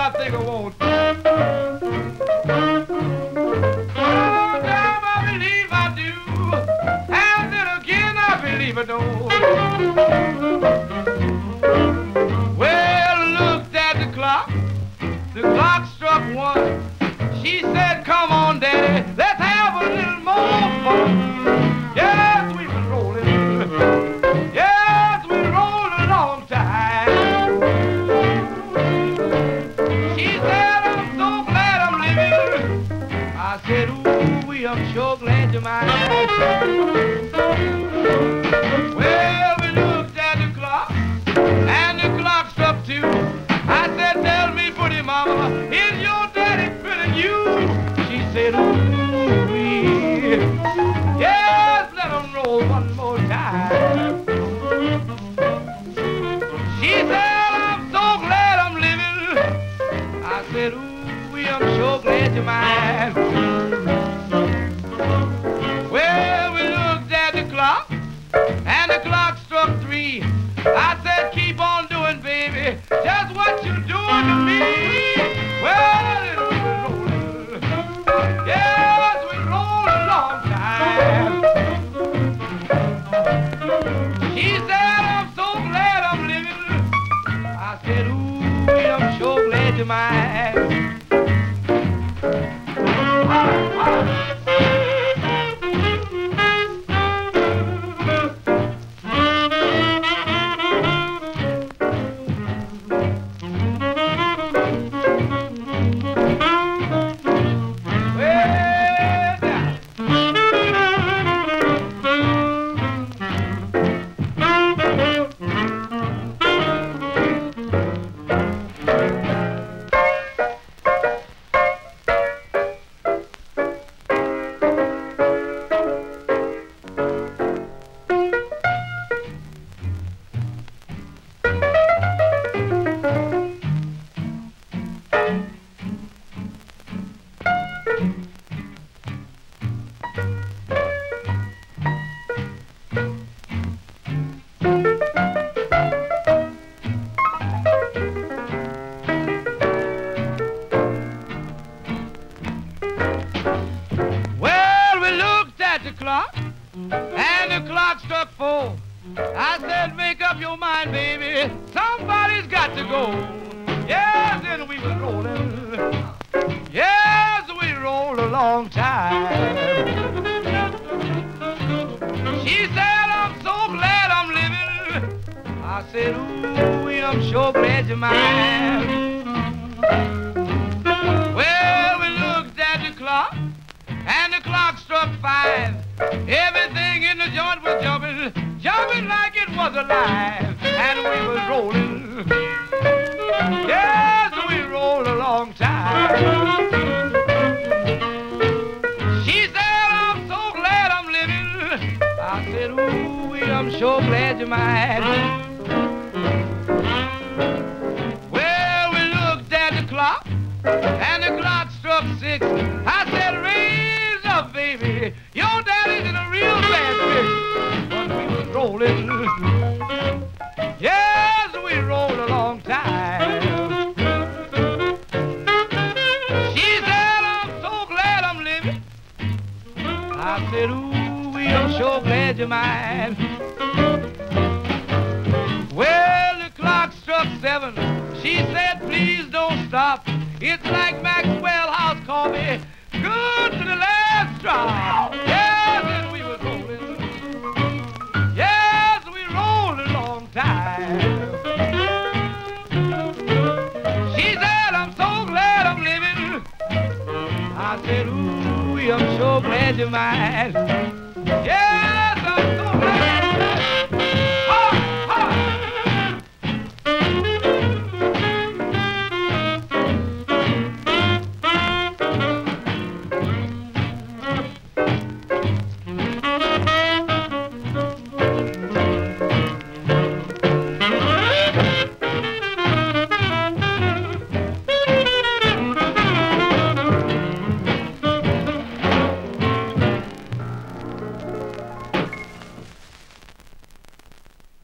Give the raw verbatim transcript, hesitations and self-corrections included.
I think I want. Sometimes I believe I do, and then again I believe I don't. Well, looked at the clock. The clock struck one. She said, "Come on, Daddy, let's have a little more fun." Yes, we was rolling. Yes, we rolled a long time. She said, "I'm so glad I'm living." I said, "Ooh, we, I'm sure glad you're mine." Well, we looked at the clock, and the clock struck two. I said, "Tell me, pretty mama, is your daddy pretty you?" She said, "Ooh, wee. Yes, let him roll one more time." She said, "I'm so glad I'm living." I said, "Ooh, wee, I'm sure glad you're mine." Well, we looked at the clock, and the clock struck three. I said, "Keep on doing, baby, just what you're doing to me." Well, it was rolling. Yes, we rolled a long time. She said, "I'm so glad I'm living." I said, "Ooh, I'm sure glad you're mine." And the clock struck four. I said, "Make up your mind, baby, somebody's got to go." Yes, and we was rolling. Yes, we rolled a long time. She said, "I'm so glad I'm living." I said, "Ooh, I'm sure glad you're mine." Well, we looked at the clock, and the clock struck five. Everything in the joint was jumping, jumping like it was alive, and we was rolling. Yes, we rolled a long time. She said, "I'm so glad I'm living." I said, "Ooh, I'm sure glad you're mine." Well, we looked at the clock, and the clock struck six. I said, "Raise up, baby, your daddy's in a real bad fix." But we was rolling. Yes, we rolled a long time. She said, "I'm so glad I'm living." I said, "Ooh, I'm sure glad you're mine." Well, the clock struck seven. She said, "Please don't stop. It's like Maxwell House coffee, good to the last drop." Yes, and we was rolling. Yes, we rolled a long time. She said, "I'm so glad I'm living." I said, "Ooh, I'm so glad you're mine."